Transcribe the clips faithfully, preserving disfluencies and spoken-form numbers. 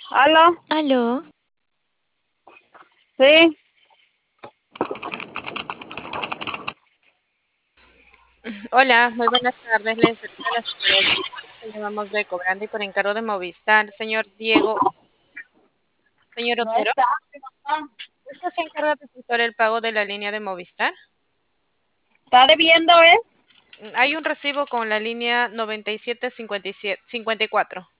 ¿Aló? Aló, Sí. Hola, muy buenas tardes. Les saluda la señora Gina. Le llamamos de Cobrando y por encargo de Movistar. Señor Diego, señor No Otero, está. No. ¿usted se encarga de efectuar el pago de la línea de Movistar? ¿Está debiendo, eh? Hay un recibo con la línea noventa y siete cincuenta y siete cincuenta y cuatro.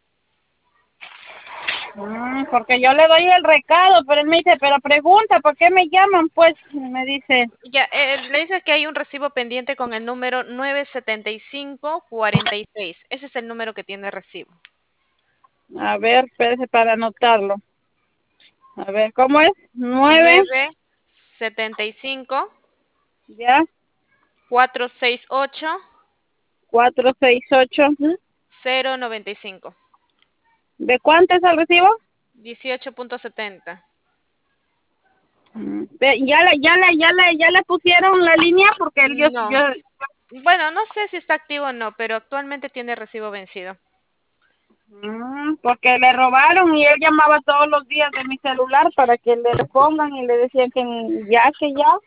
Mm, porque yo le doy el recado, pero él me dice, pero pregunta, ¿por qué me llaman? Pues, me dice, Ya, eh, le dice que hay un recibo pendiente con el número nueve setenta y cinco cuarenta y seis. Ese es el número que tiene el recibo. a ver, espérese para anotarlo. A ver, ¿cómo es? Nueve, nueve setenta y cinco ya, cuatrocientos sesenta y ocho cuatro, seis, ocho. cero noventa y cinco. ¿De cuánto es el recibo? dieciocho punto setenta. Mm, ve- Ya le, ya le, ya le, ya le pusieron la línea porque él, yo, No. yo, Bueno, no sé si está activo o no, pero actualmente tiene recibo vencido. mm, porque le robaron y él llamaba todos los días de mi celular para que le pongan y le decían que ya, que ya.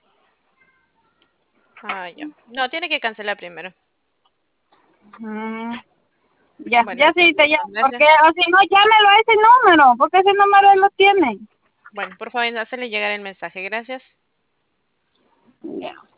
Ah, ya. No, tiene que cancelar primero. Mm, ya, Bueno, ya está sí bien, te llamo, entonces. porque, o si no, llámelo a ese número, porque ese número él lo tiene. Bueno, por favor, hacerle llegar el mensaje. Gracias. Ya.